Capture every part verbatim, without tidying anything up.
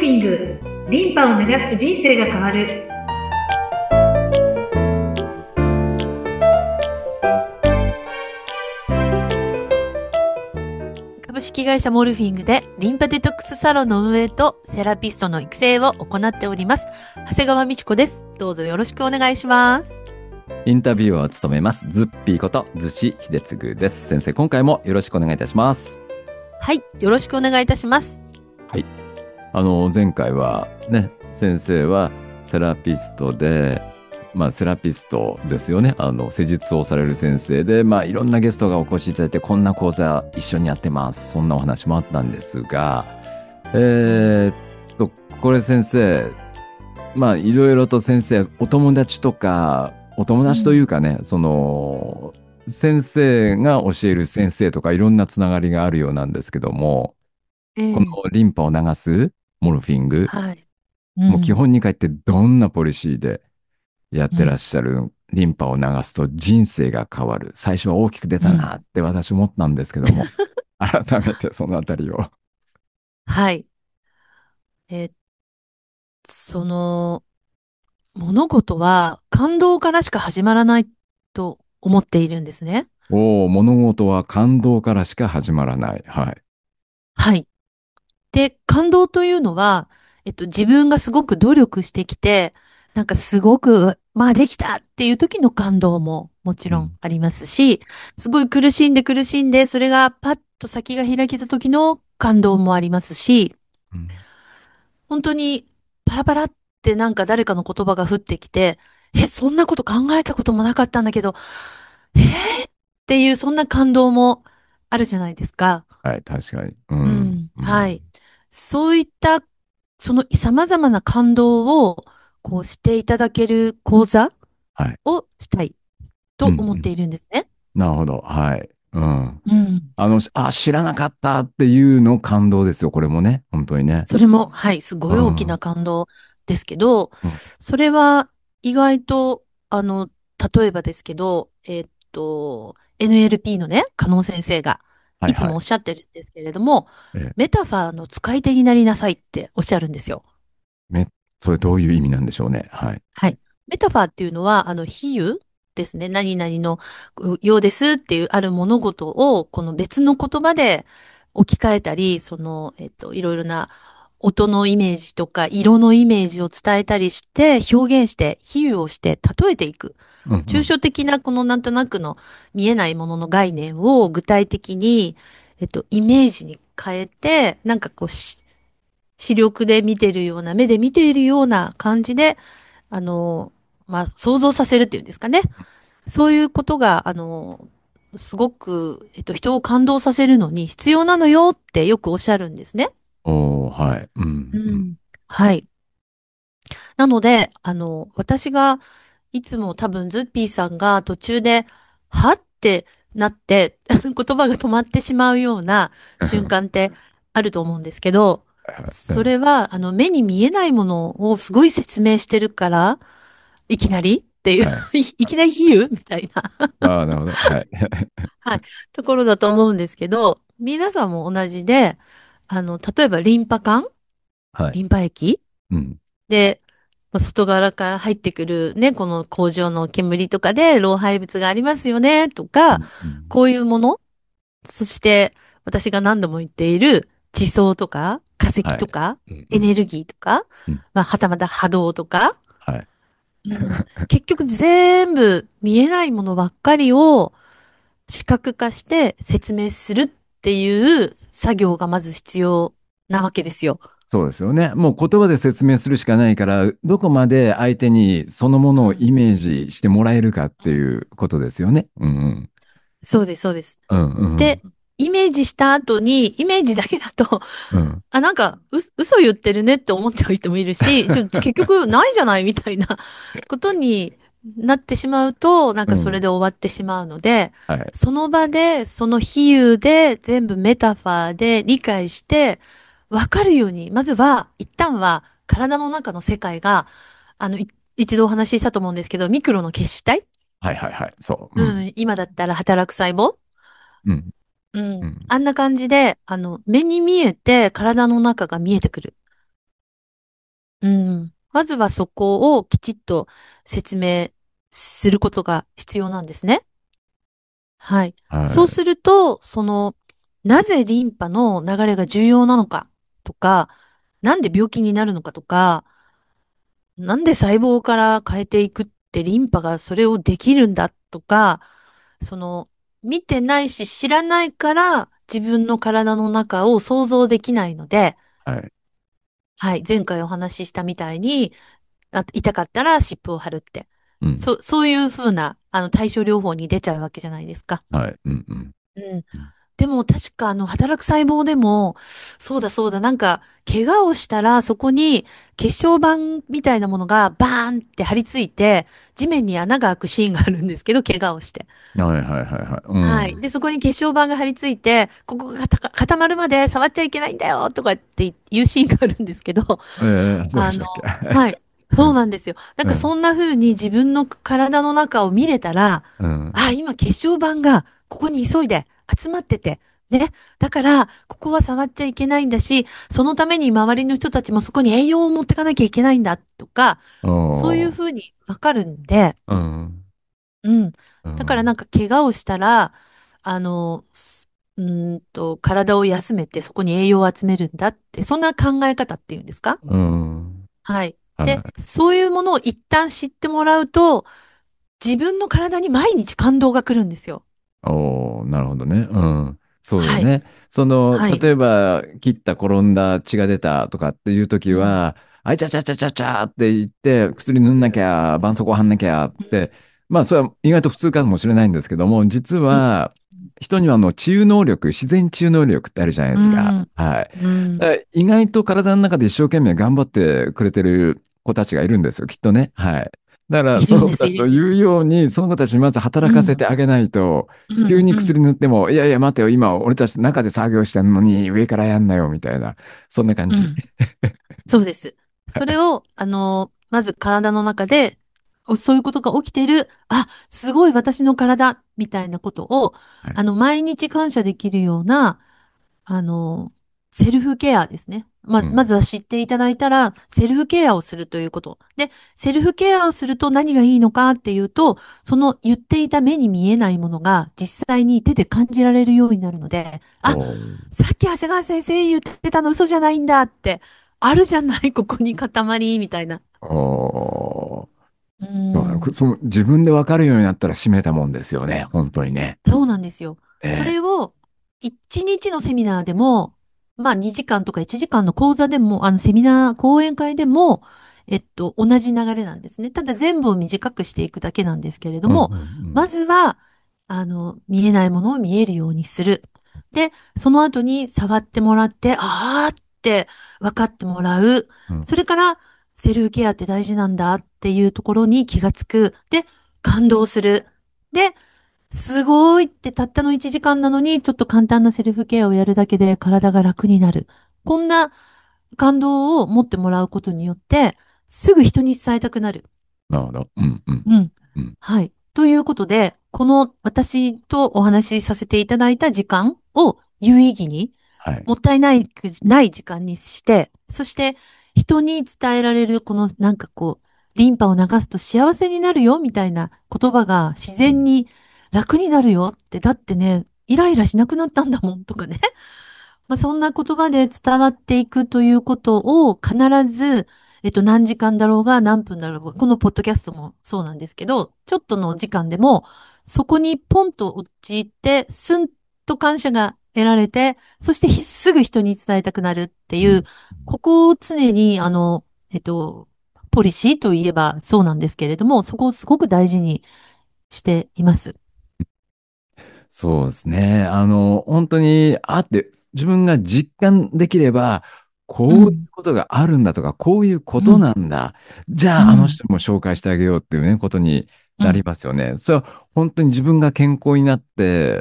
フィング、リンパを流すと人生が変わる。 株式会社モルフィングでリンパデトックスサロンの運営とセラピストの育成を行っております長谷川美智子です。どうぞよろしくお願いします。 インタビューを務めますズッピーこと逗子秀次です。先生、今回もよろしくお願いいたします。 はい、よろしくお願いいたします。 はい、あの前回はね、先生はセラピストで、まあセラピストですよね。あの施術をされる先生で、まあいろんなゲストがお越しいただいて、こんな講座一緒にやってます。そんなお話もあったんですが、えー、っとこれ先生、まあいろいろと先生、お友達とかお友達というかね、うん、その先生が教える先生とかいろんなつながりがあるようなんですけども、えー、このリンパを流すモルフィング、はいうん、もう基本に帰ってどんなポリシーでやってらっしゃる、うん、リンパを流すと人生が変わる。最初は大きく出たなって私思ったんですけども、うん、改めてそのあたりを。 はい。えー、その、物事は感動からしか始まらないと思っているんですね。 おお、物事は感動からしか始まらない。はい。 はい。で、感動というのは、えっと、自分がすごく努力してきて、なんかすごく、まあできたっていう時の感動ももちろんありますし、うん、すごい苦しんで苦しんで、それがパッと先が開けた時の感動もありますし、うん、本当にパラパラってなんか誰かの言葉が降ってきて、え、そんなこと考えたこともなかったんだけど、えー、っていうそんな感動もあるじゃないですか。 はい、確かに。うん。 うん、はい。そういった、その様々な感動を、こうしていただける講座をしたいと思っているんですね。 うんうん、なるほど。はい。うん。うん。あの、あ、知らなかったっていうの感動ですよ。これもね。本当にね。 それも、はい、すごい大きな感動ですけど、うん、それは意外と、あの、例えばですけど、えー、っと、エヌエルピー のね、加納先生が、いつもおっしゃってるんですけれども、はいはい、メタファーの使い手になりなさいっておっしゃるんですよ。 め、それどういう意味なんでしょうね。はい。 はい。メタファーっていうのは、あの、比喩ですね。何々のようですっていうある物事を、この別の言葉で置き換えたり、その、えっと、いろいろな音のイメージとか色のイメージを伝えたりして、表現して、比喩をして例えていく。うんうん、抽象的なこのなんとなくの見えないものの概念を具体的に、えっと、イメージに変えて、なんかこう、視力で見てるような、目で見ているような感じで、あの、まあ、想像させるっていうんですかね。そういうことが、あの、すごく、えっと、人を感動させるのに必要なのよってよくおっしゃるんですね。 おー、はい。うん、 うん。はい。なので、あの、私が、いつも多分ズッピーさんが途中で、はってなって、言葉が止まってしまうような瞬間ってあると思うんですけど、それは、あの、目に見えないものをすごい説明してるから、いきなりっていう、はい、いきなり比喩みたいな。 ああ、なるほど。はい。 はい。ところだと思うんですけど、皆さんも同じで、あの、例えばリンパ管、はい、リンパ液、うん、で、外側から入ってくるね、この工場の煙とかで老廃物がありますよね、とか、うんうん、こういうもの、そして私が何度も言っている地層とか化石とか、はいうんうん、エネルギーとか、うん、まあ、はたまた波動とか、はいうん、結局全部見えないものばっかりを視覚化して説明するっていう作業がまず必要なわけですよ。 そうですよね。もう言葉で説明するしかないから、どこまで相手にそのものをイメージしてもらえるかっていうことですよね。うんうん、 そうです、そうです。 うんうん、 で、イメージした後に、イメージだけだと、うん、あ、なんか、う、嘘言ってるねって思っちゃう人もいるし、ちょ結局ないじゃないみたいなことになってしまうと、なんかそれで終わってしまうので、うんはい、その場で、その比喩で全部メタファーで理解して、わかるように、まずは、一旦は体の中の世界が、あの、一度お話ししたと思うんですけど、ミクロの結子体はいはいはい、そう。 うん、うん、今だったら働く細胞うん。うん。あんな感じで、あの、目に見えて体の中が見えてくる。 うん。まずはそこをきちっと説明することが必要なんですね。はい。 はい。 そうすると、その、なぜリンパの流れが重要なのかとか、なんで病気になるのかとか、なんで細胞から変えていくってリンパがそれをできるんだとか、その、見てないし知らないから自分の体の中を想像できないので、 はい。 はい。前回お話ししたみたいに、あ痛かったら湿布を貼るって。 うん。 そ、そういうふうな、あの、対処療法に出ちゃうわけじゃないですか。 はい。うん。うん。 うん。 うん。 でも確かあの、働く細胞でも、そうだそうだ、なんか、怪我をしたらそこに血小板みたいなものがバーンって張り付いて、地面に穴が開くシーンがあるんですけど、怪我をして。 はいはいはいはい。うはい。 ん。 で、そこに血小板が張り付いて、ここがたか固まるまで触っちゃいけないんだよとかっていうシーンがあるんですけど、 ええ、そうであの、 したっけ？ はい。 うん。 そうなんですよ。なんうん。 かそんな風に自分の体の中を見れたら、 うん。 あ、今血小板がここに急いで集まってて、ね。だから、ここは触っちゃいけないんだし、そのために周りの人たちもそこに栄養を持ってかなきゃいけないんだとか、 おそういうー。 風にわかるんで、 うん。 うん。 うん。 だからなんか怪我をしたら、あの、すうーんと、体を休めてそこに栄養を集めるんだって、そんな考え方っていうんですか？ うん。 はい。で、 はい。 そういうものを一旦知ってもらうと、自分の体に毎日感動が来るんですよ。 おー、なるほどね。うん。そうだよはい。 ね。その、 はい。 例えば、切った、転んだ、血が出たとかっていう時うん。 は、あいちゃちゃちゃちゃちゃって言って、薬塗んなきゃ、絆創膏貼んなきゃっうん。 て、まあ、それは意外と普通かもしれないんですけども、実うん。 は、人にはあの治癒能力、自然治癒能力ってあるじゃないでうすか。 ん。 はい。 うん。 だから意外と体の中で一生懸命頑張ってくれてる子たちがいるんですよ、きっとね。はい。だから、そいるんです、 の子たちといるんです。 言うように、その子たちにまず働かせうん。 てあげないと、 うん。 急にうん。 薬塗っても、いやいや、待てよ、今、俺たち中で作業してんのに、上からやんなよ、みたいな、そんな感じ。 うん。そうです。それを、あの、まず体の中で、おそういうことが起きてる、あ、すごい私の体、みたいなことを、 はい。 あの、毎日感謝できるような、あの、セルフケアですね。まず、まうん。 ずは知っていただいたら、セルフケアをするということ。で、セルフケアをすると何がいいのかっていうと、その言っていた目に見えないものが実際に手で感じられるようになるので、あ、 おー。 さっき長谷川先生言ってたの嘘じゃないんだって、あるじゃない、ここに塊、みたいな。 おうー。 ん。 その自分で分かるようになったら閉めたもんですよね、本当にね。 そうなんですよ。そええ。 れを、一日のセミナーでも、まあにじかんとかいちじかんの講座でも、あのセミナー、講演会でも、えっと、同じ流れなんですね。ただ全部を短くしていくだけなんですけれどうんうも、まんずは、あの、見えないものを見えるようにする。で、その後に触ってもらって、あーって分かってもらう。 うん。うん。 それから、セルフケアって大事なんだっていうところに気がつく。で、感動する。で、すごいってたったのいちじかんなのに、ちょっと簡単なセルフケアをやるだけで体が楽になる。こんな感動を持ってもらうことによって、すぐ人に伝えたくなる。 なるほど。うんうんうん。 うん。 はい。ということで、この私とお話しさせていただいた時間を有意義に、 はい。 もったいないく、ない時間にして、そして人に伝えられるこのなんかこう、リンパを流すと幸せになるよみたいな言葉が自うん。 然に楽になるよって、だってね、イライラしなくなったんだもんとかね。まあ、そんな言葉で伝わっていくということを必ず、えっと、何時間だろうが何分だろうが、このポッドキャストもそうなんですけど、ちょっとのお時間でも、そこにポンと陥って、スンと感謝が得られて、そしてひすぐ人に伝えたくなるっていう、 うん。 ここを常に、あの、えっと、ポリシーといえばそうなんですけれども、そこをすごく大事にしています。 そうですね。あの、本当に、あって、自分が実感できれば、こういううん、 ことがあるんだとか、こういうことうん、 なんだ。じゃあ、あのうん、 人も紹介してあげようっていうね、ことになりうん。 ますよね。それは本当に自分が健康になって、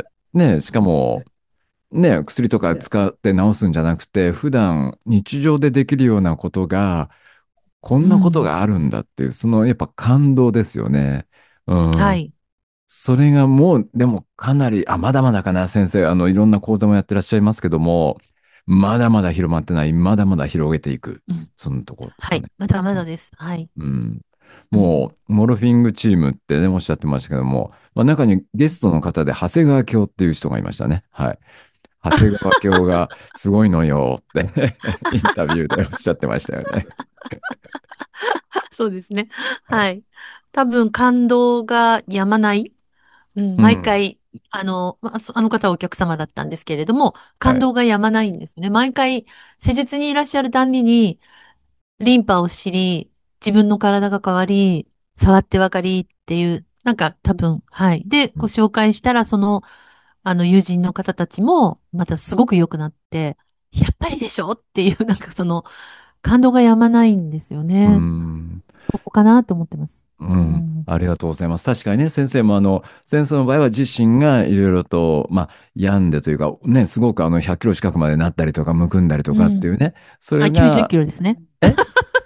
ね、しかも、ね、薬とか使って治すんじゃなくて、普段日常でできるようなことが、こんなことうん。 があるんだっていう、そのやっぱ感動ですよね。うん。 はい。 それがもう、でもかなり、あ、まだまだかな、先生。あの、いろんな講座もやってらっしゃいますけども、 まだまだ広まってない、まだまだ広げていく、 うんそのところですはい。 かね。 まだまだです。はい。 うん。もう、モルフィングチームってね、おっしゃってましたけども、まあ、中にゲストの方で長谷川京っていう人がいましたね。はい。長谷川京がすごいのよってインタビューでおっしゃってましたよね。 そうですね。 はい。 はい。多分感動が止まない。うん、 うん。 毎回、あの、まあそあの方はお客様だったんですけれども、 はい。 感動が止まないんですね。毎回、施術にいらっしゃるたんびに、リンパを知り、自分の体が変わり、触ってわかりっていう、なんか多分、はい。で、ご紹介したら、その、あの、友人の方たちも、またすごく良くなって、やっぱりでしょっていう、なんかその、感動が止まないんですようね。 ん。 そこかなと思ってます。 うん。 うん。 ありがとうございます。確かにね、先生もあの、先生の場合は自身がいろいろと、まあ、病んでというか、ね、すごくあの、ひゃっキロ近くまでなったりとか、むくんだりとうん。 かっていうね、それあ、きゅうじゅっが、 キロですね。 え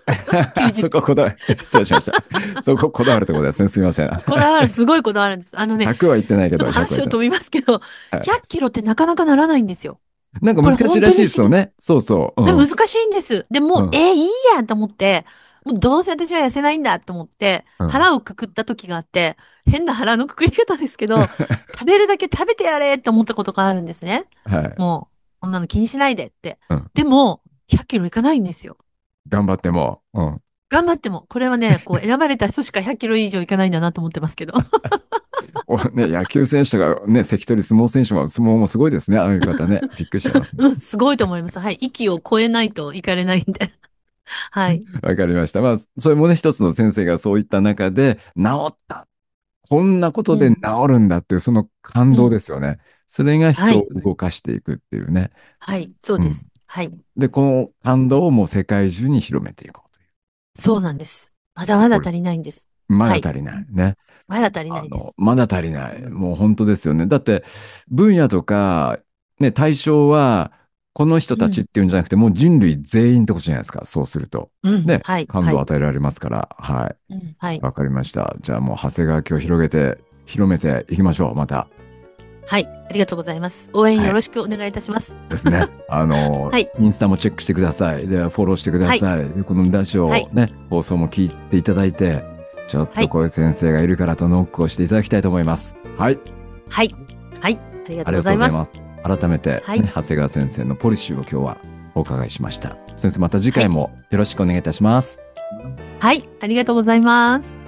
90 そキロ。 ここだわり、失礼しました。そここだわるところですね。すみません。 こだわる、すごいこだわるんです。あのね、 ひゃくは言ってないけちょっど、ひゃくは言ってと話を飛びますけど、 ない。はい。 ひゃっキロってなかなかならないんですよ。 なんかこれ難しいらしい本当にしですよね。そうそう。うで難ん。 しいんです。でもう、 うん。 えーいいやと思って、もうどうせ私は痩せないんだと思って、 うん。 腹をくくった時があって、変な腹のくくり方ですけど、食べるだけ食べてやれって思ったことがあるんですね。 はい。 もう、こんなの気にしないでって。 うん。 でも、ひゃっキロいかないんですよ。 頑張っても。うん。 頑張っても、これはね、こう選ばれた人しかひゃっキロ以上いかないんだなと思ってますけど。 おね、野球選手とかね、関取相撲選手も、相撲もすごいですね。ああいう方ね。びっくりしちゃいますね。 うん、すごいと思います。はい。息を超えないといかれないんで。はい。 わかりました。まあ、それもね、一つの先生がそういった中で、治った。こんなことで治うん。 るんだっていう、その感動うん。 ですよね。それが人をはい。 動かしていくっていうね。 はい。そううん。 です。はい。 で、この感動をもう世界中に広めていこうという。 そうなんです。まだまだこれ、 足りないんです。はい。 まだ足りないね。 まだ足りなあの、 いです。 まだ足りない。もう本当ですよね。だって、分野とか、ね、対象は、この人たちっうん。 ていうんじゃなくて、もう人類全員ってことじゃないですか。そうすると。 うん。 ね、 はい。 感はい。 動を与えられますから。はい。 うん。はい。 わかりました。じゃあもう長谷川家を広げて、広めていきましょう。また。 はい。ありがとうございます。応援はい。 よろしくお願いいたします。 ですね。あの、 はい。 インスタもチェックしてください。で、フォローしてくだはい。 さい。で、このラジはい。 オね、放送も聞いていただいて、ちょっはい。 とこういう先生がいるからとノックをしていただきたいと思います。はい。 はい。はい。ありがとうありがとうございます。 ございます。改めて、 はい。 ね、長谷川先生のポリシーを今日はお伺いしました。先生、また次はい。 回もよろしくお願いいたします。 はい。ありがとうございます。